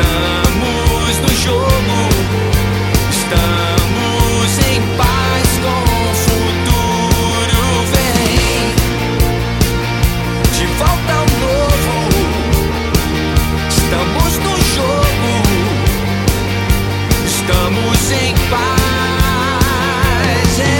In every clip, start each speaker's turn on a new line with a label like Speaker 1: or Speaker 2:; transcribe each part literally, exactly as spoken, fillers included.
Speaker 1: Estamos no jogo, estamos em paz com o futuro. Vem de volta ao novo. Estamos no jogo, estamos em paz. É.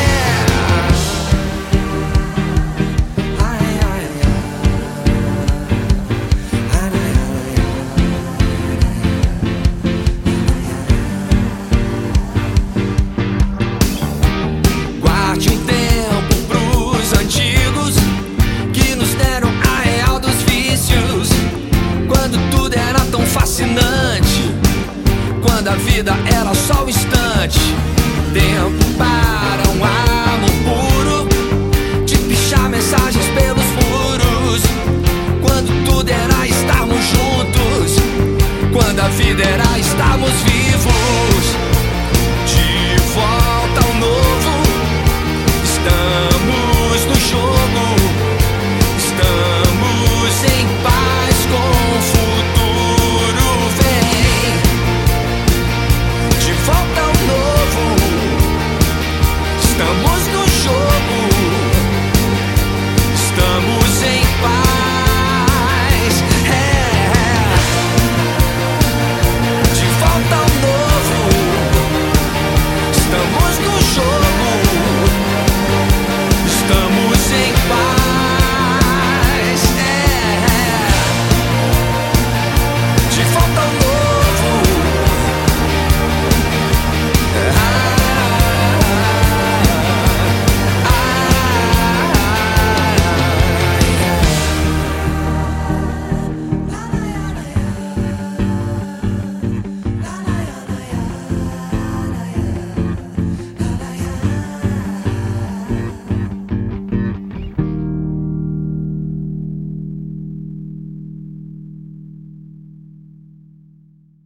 Speaker 1: Guarde um tempo pros antigos que nos deram a real dos vícios, quando tudo era tão fascinante, quando a vida era só um instante. Tempo para um amor puro, de pichar mensagens pelos muros, quando tudo era estarmos juntos, quando a vida era estarmos vivos.